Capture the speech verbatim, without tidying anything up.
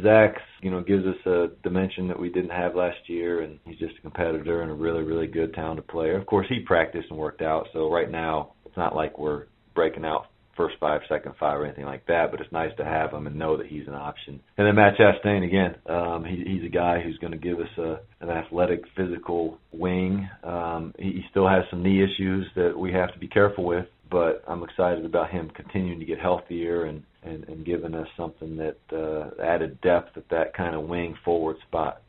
Zach's, you know, gives us a dimension that we didn't have last year, and he's just a competitor and a really, really good, talented player. Of course, he practiced and worked out, so right now it's not like we're breaking out first five, second five, or anything like that, but it's nice to have him and know that he's an option. And then Matt Chastain, again, um, he, he's a guy who's going to give us a, an athletic, physical wing. Um, he, he still has some knee issues that we have to be careful with, but I'm excited about him continuing to get healthier and, and, and giving us something that uh, added depth at that kind of wing forward spot.